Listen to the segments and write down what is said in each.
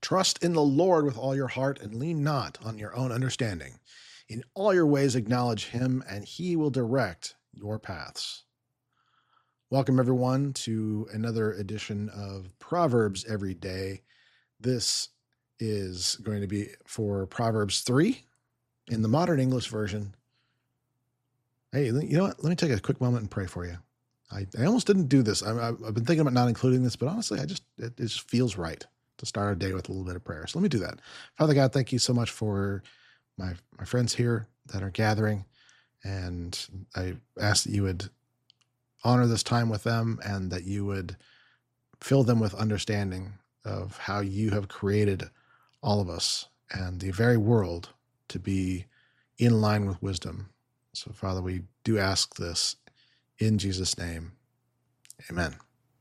Trust in the Lord with all your heart and lean not on your own understanding. In all your ways acknowledge him, and he will direct your paths. Welcome, everyone, to another edition of Proverbs Every Day. This is going to be for Proverbs 3 in the Modern English Version. Hey, you know what? Let me take a quick moment and pray for you. I almost didn't do this. I've been thinking about not including this, but honestly, it just feels right to start our day with a little bit of prayer. So let me do that. Father God, thank you so much for my friends here that are gathering. And I ask that you would honor this time with them and that you would fill them with understanding of how you have created all of us and the very world to be in line with wisdom. So, Father, we do ask this in Jesus' name. Amen.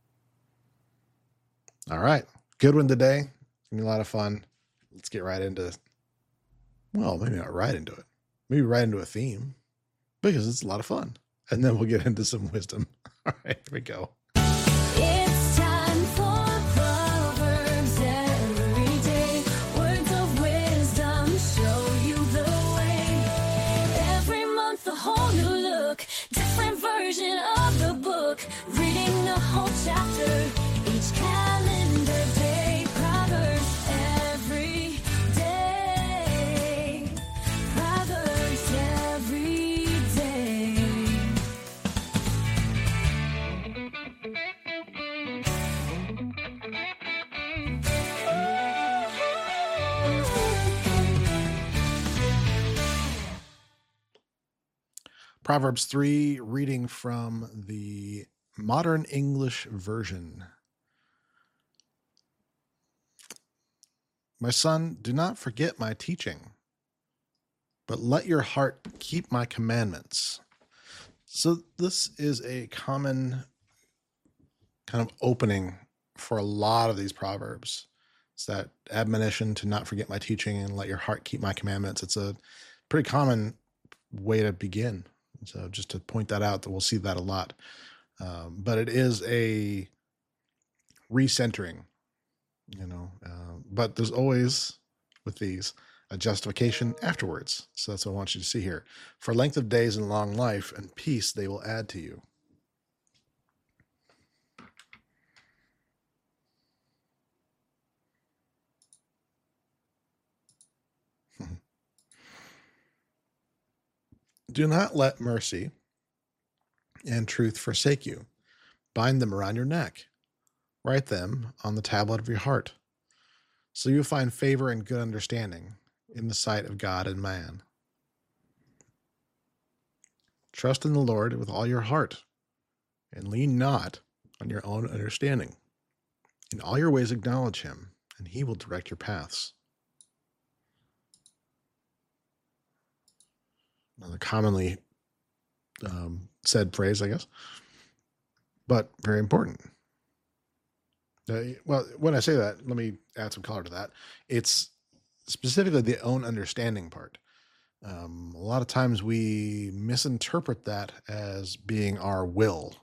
All right. Good one today. It's going to be a lot of fun. Let's get right into, well, maybe not right into it. Maybe right into a theme because it's a lot of fun. And then we'll get into some wisdom. All right, here we go. It's time for Proverbs every day. Words of wisdom show you the way. Every month a whole new look, different version of the book. Reading the whole chapter each calendar day. Proverbs every day. Proverbs every day. Proverbs 3, reading from the Modern English Version. My son, do not forget my teaching, but let your heart keep my commandments. So this is a common kind of opening for a lot of these Proverbs. It's that admonition to not forget my teaching and let your heart keep my commandments. It's a pretty common way to begin. So just to point that out, that we'll see that a lot. But it is a recentering, but there's always, with these, a justification afterwards. So that's what I want you to see here. For length of days and long life and peace they will add to you. Do not let mercy and truth forsake you. Bind them around your neck. Write them on the tablet of your heart. So you'll find favor and good understanding in the sight of God and man. Trust in the Lord with all your heart, and lean not on your own understanding. In all your ways acknowledge him, and he will direct your paths. Another commonly said phrase, I guess, but very important. Well, when I say that, let me add some color to that. It's specifically the own understanding part. A lot of times we misinterpret that as being our will,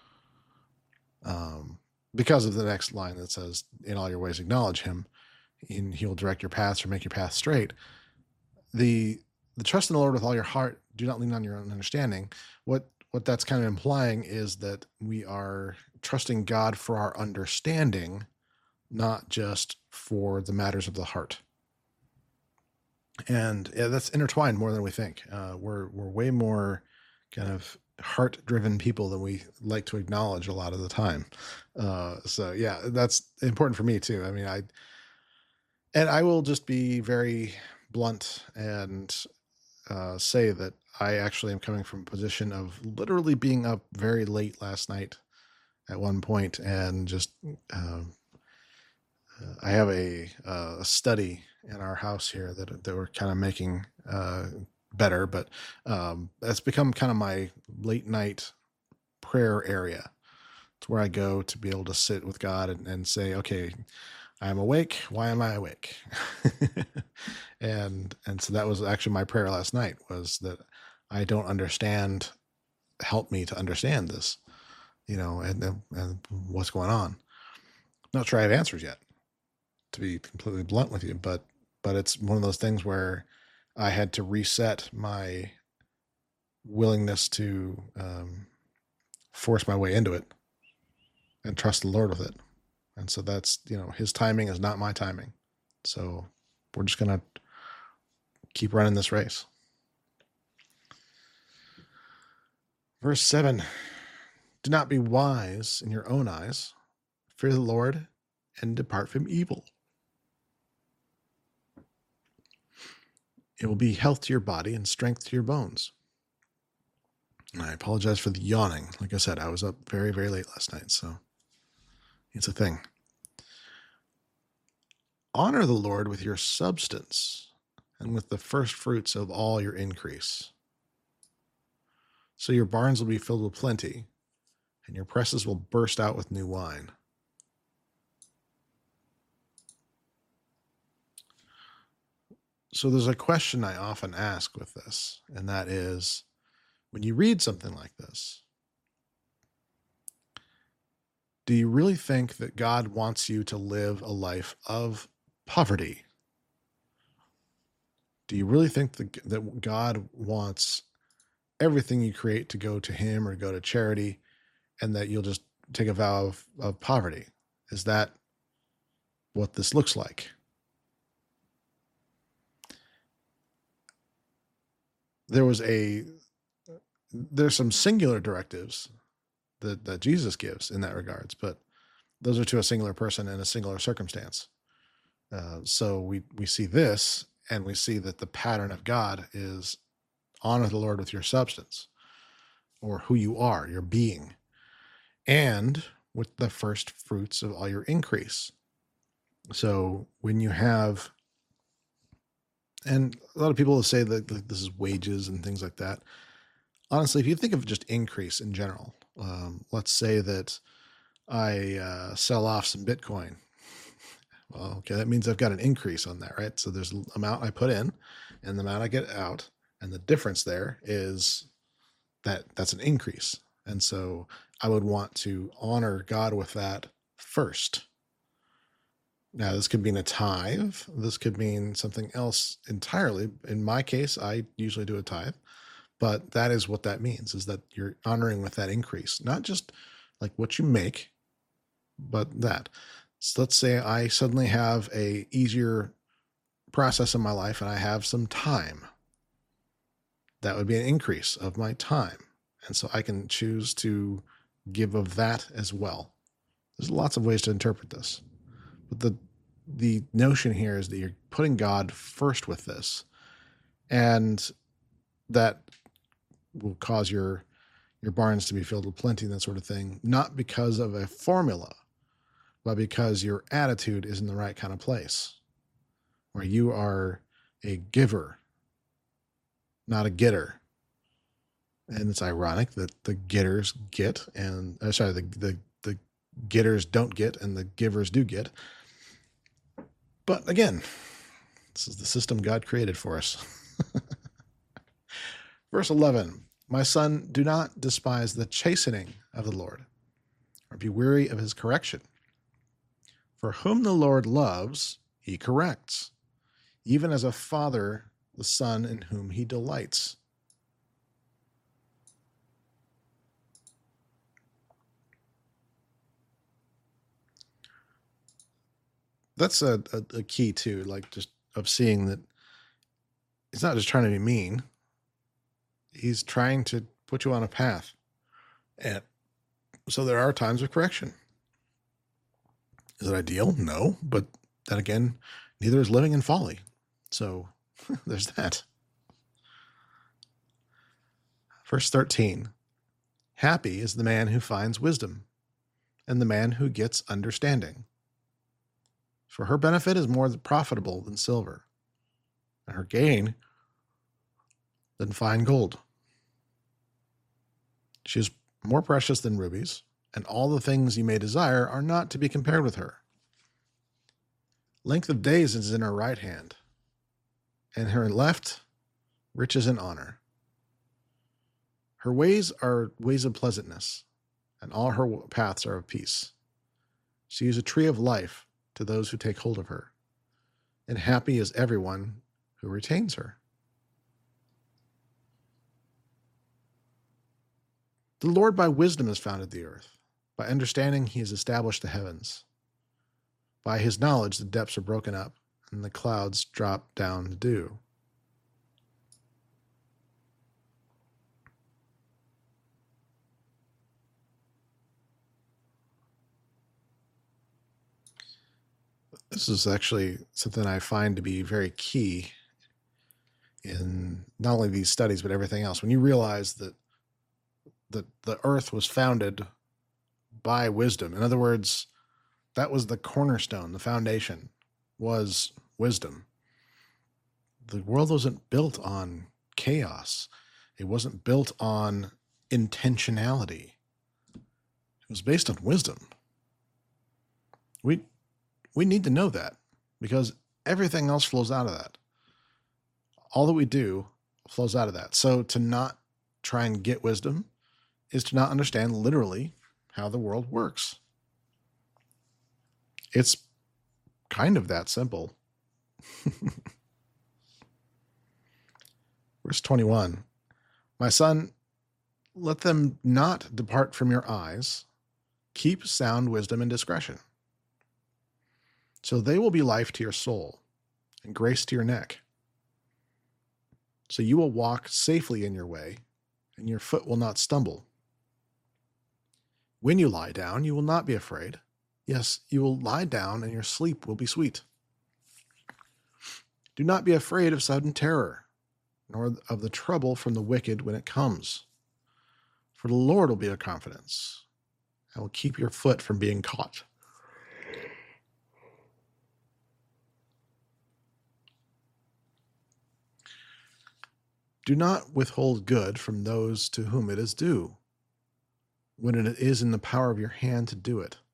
because of the next line that says, in all your ways acknowledge him, and he will direct your paths or make your path straight. The trust in the Lord with all your heart, do not lean on your own understanding. What that's kind of implying is that we are trusting God for our understanding, not just for the matters of the heart. And that's intertwined more than we think. We're way more kind of heart-driven people than we like to acknowledge a lot of the time. So yeah, that's important for me too. I mean, I will just be very blunt and say that I actually am coming from a position of literally being up very late last night at one point, and just I have a study in our house here that we're kind of making better, but that's become kind of my late night prayer area. It's where I go to be able to sit with God and say, okay, I'm awake. Why am I awake? and so that was actually my prayer last night, was that I don't understand. Help me to understand this, and what's going on. Not sure I have answers yet. to be completely blunt with you, but it's one of those things where I had to reset my willingness to force my way into it and trust the Lord with it. And so that's, his timing is not my timing. So we're just going to keep running this race. Verse 7, do not be wise in your own eyes. Fear the Lord and depart from evil. It will be health to your body and strength to your bones. And I apologize for the yawning. Like I said, I was up very, very late last night, so it's a thing. Honor the Lord with your substance and with the first fruits of all your increase. So your barns will be filled with plenty, and your presses will burst out with new wine. So there's a question I often ask with this, and that is, when you read something like this, do you really think that God wants you to live a life of poverty? Do you really think that God wants everything you create to go to him or go to charity, and that you'll just take a vow of poverty? Is that what this looks like? There's some singular directives that Jesus gives in that regards, but those are to a singular person in a singular circumstance. So we see this, and we see that the pattern of God is honor the Lord with your substance, or who you are, your being, and with the first fruits of all your increase. So when you have, and a lot of people will say that this is wages and things like that. Honestly, if you think of just increase in general, let's say that I sell off some Bitcoin. Well, okay, that means I've got an increase on that, right? So there's an amount I put in and the amount I get out, and the difference there is that's an increase. And so I would want to honor God with that first. Now, this could mean a tithe. This could mean something else entirely. In my case, I usually do a tithe, but that is what that means, is that you're honoring with that increase, not just like what you make, but that. So let's say I suddenly have a easier process in my life and I have some time. That would be an increase of my time. And so I can choose to give of that as well. There's lots of ways to interpret this. But the notion here is that you're putting God first with this, and that will cause your barns to be filled with plenty and that sort of thing, not because of a formula, but because your attitude is in the right kind of place, where you are a giver, not a getter. And it's ironic that the getters get, and the getters don't get, and the givers do get. But again, this is the system God created for us. Verse 11, my son, do not despise the chastening of the Lord, or be weary of his correction. For whom the Lord loves, he corrects, even as a father the son in whom he delights. That's a key too, like just of seeing that he's not just trying to be mean. He's trying to put you on a path. And so there are times of correction. Is it ideal? No. But then again, neither is living in folly. So there's that. Verse 13. Happy is the man who finds wisdom, and the man who gets understanding. For her benefit is more profitable than silver, and her gain than fine gold. She is more precious than rubies, and all the things you may desire are not to be compared with her. Length of days is in her right hand, and her left riches and honor. Her ways are ways of pleasantness, and all her paths are of peace. She is a tree of life to those who take hold of her, and happy is everyone who retains her. The Lord by wisdom has founded the earth. By understanding, he has established the heavens. By his knowledge, the depths are broken up, and the clouds drop down the dew. This is actually something I find to be very key in not only these studies, but everything else. When you realize that the earth was founded by wisdom, in other words, that was the cornerstone, the foundation was wisdom. The world wasn't built on chaos. It wasn't built on intentionality. It was based on wisdom. We need to know that because everything else flows out of that. All that we do flows out of that. So to not try and get wisdom is to not understand literally how the world works. It's kind of that simple. Verse 21, my son, let them not depart from your eyes. Keep sound wisdom and discretion. So they will be life to your soul and grace to your neck. So you will walk safely in your way, and your foot will not stumble. When you lie down, you will not be afraid. Yes, you will lie down, and your sleep will be sweet. Do not be afraid of sudden terror, nor of the trouble from the wicked when it comes. For the Lord will be your confidence, and will keep your foot from being caught. Do not withhold good from those to whom it is due, when it is in the power of your hand to do it.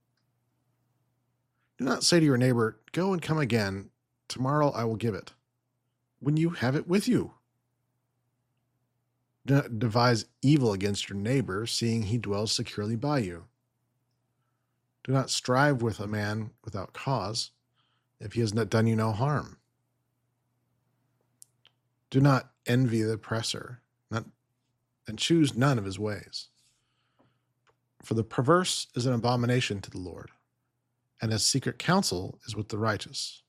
Do not say to your neighbor, go and come again, tomorrow I will give it, when you have it with you. Do not devise evil against your neighbor, seeing he dwells securely by you. Do not strive with a man without cause, if he has not done you no harm. Do not envy the oppressor, and choose none of his ways. For the perverse is an abomination to the Lord, and his secret counsel is with the righteous.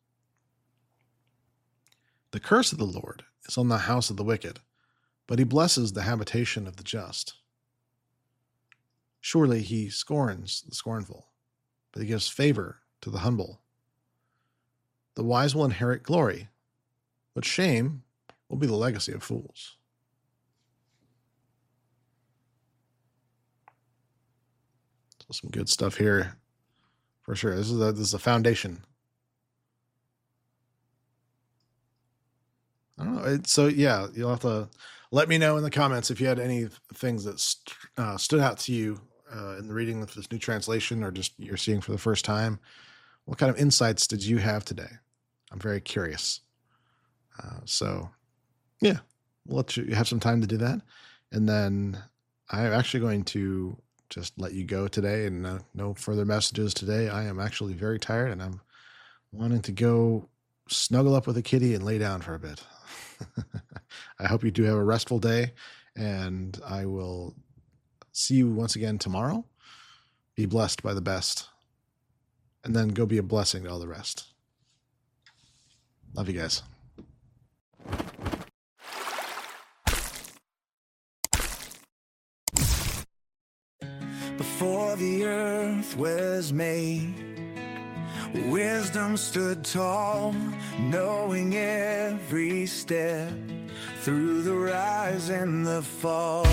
The curse of the Lord is on the house of the wicked, but he blesses the habitation of the just. Surely he scorns the scornful, but he gives favor to the humble. The wise will inherit glory, but shame will be the legacy of fools. So some good stuff here, for sure. This is a foundation. I don't know. So yeah, you'll have to let me know in the comments if you had any things that stood out to you in the reading of this new translation, or just you're seeing for the first time. What kind of insights did you have today? I'm very curious. So yeah, we'll let you have some time to do that. And then I'm actually going to just let you go today, and no further messages today. I am actually very tired, and I'm wanting to go snuggle up with a kitty and lay down for a bit. I hope you do have a restful day, and I will see you once again tomorrow. Be blessed by the best, and then go be a blessing to all the rest. Love you guys. Before the earth was made, wisdom stood tall, knowing every step through the rise and the fall.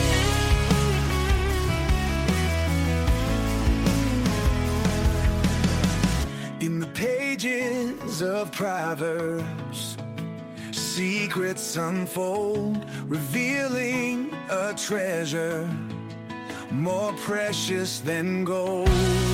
In the pages of Proverbs, secrets unfold, revealing a treasure more precious than gold.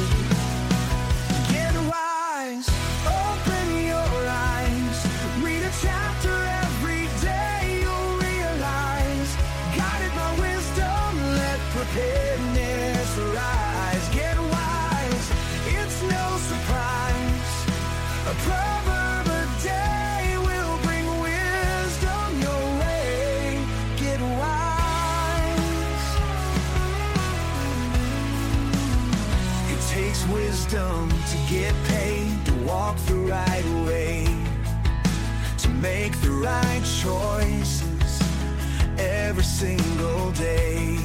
Get wise, open your eyes, read a chapter every day, you'll realize, guided by wisdom, let preparedness rise. Get wise, it's no surprise proverb a day will bring wisdom your way. Get wise. It takes wisdom to get paid, to walk the right way, to make the right choices every single day.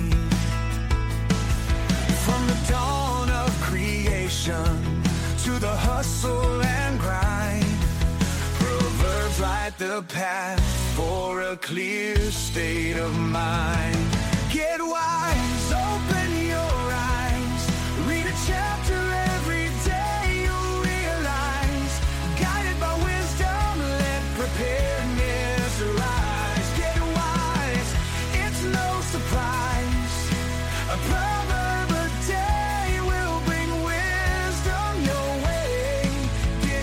From the dawn of creation to the hustle and grind, Proverbs light the path for a clear state of mind. Get wise, open your eyes, read a chapter every day, you'll realize, guided by wisdom, let preparedness arise. Get wise, it's no surprise, a proverb a day will bring wisdom your way. Get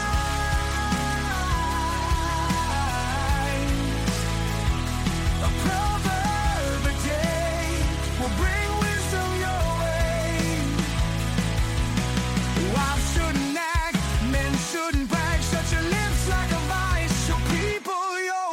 wise, a proverb a day will bring wisdom your way. Wives shouldn't act, men shouldn't brag, shut your lips like a vice, show people your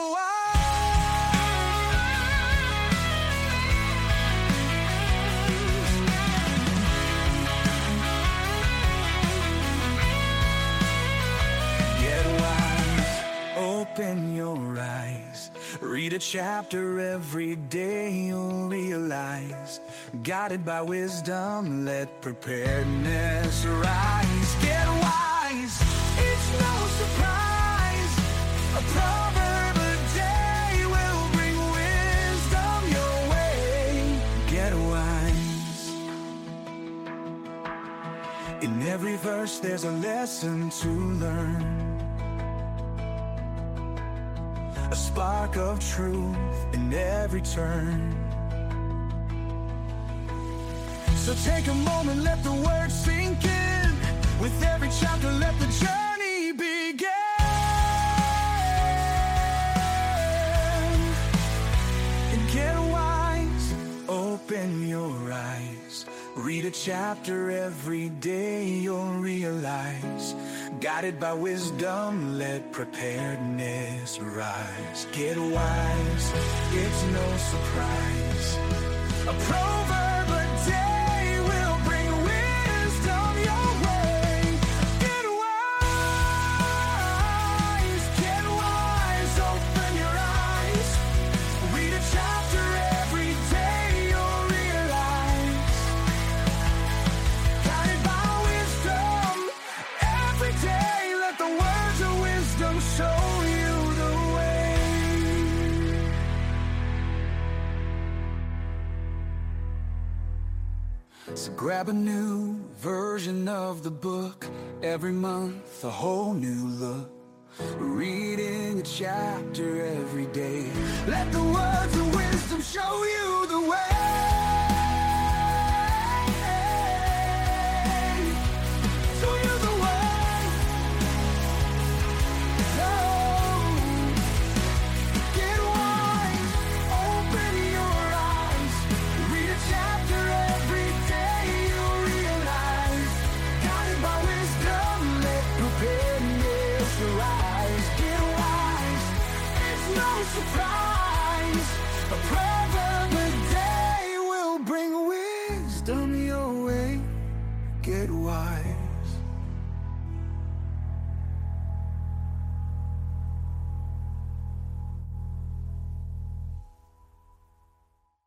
Get wise, open your eyes, read a chapter every day, you'll realize, guided by wisdom, let preparedness rise. Get wise, it's no surprise, a proverb a day will bring wisdom your way. Get wise. In every verse there's a lesson to learn, a spark of truth in every turn. So take a moment, let the words sink in. With every chapter, let the journey begin. And get wise, open your eyes, read a chapter every day, you'll realize, guided by wisdom, let preparedness rise. Get wise, it's no surprise, a proverb a day will bring wisdom your way. Get wise, open your eyes, read a chapter every day, you'll realize, guided by wisdom every day, let the words of wisdom show you the way. So grab a new version of the book, every month a whole new look, reading a chapter every day, let the words of wisdom show you the way.